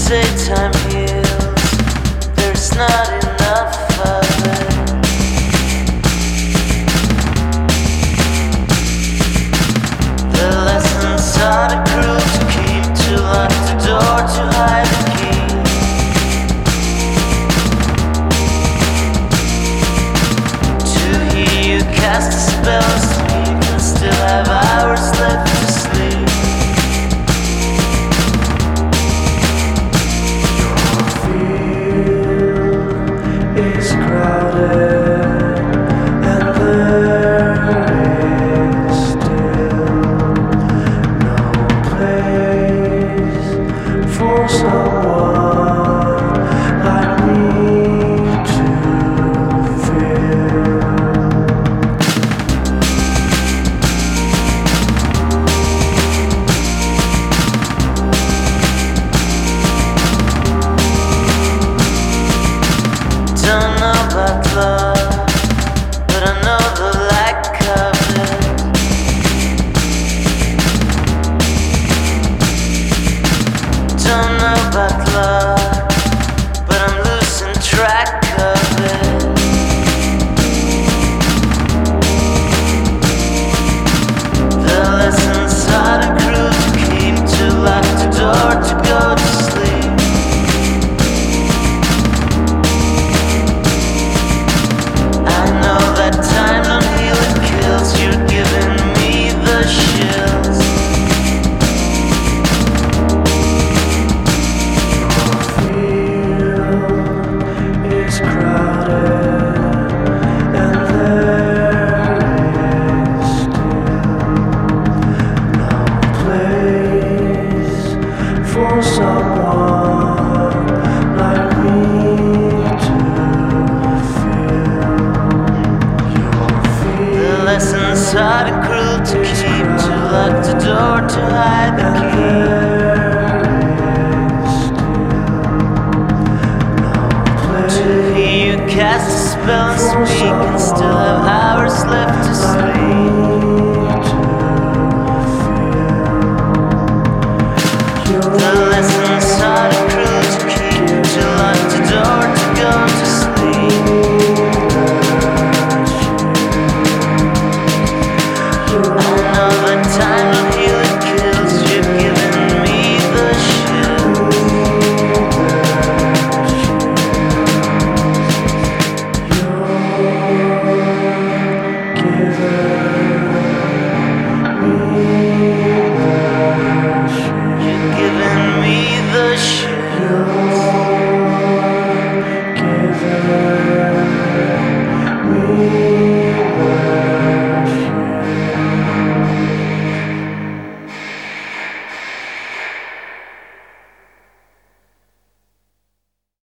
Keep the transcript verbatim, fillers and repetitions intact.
say time heals, there's not enough of it. The lessons are the cruel to keep, to lock the door, to hide the key. To hear you cast a spell, sleep, and still have hours left to sleep. Is crowded and there is still no place for someone like me to feel. Don't know about love, but I know the lack of it. Don't know about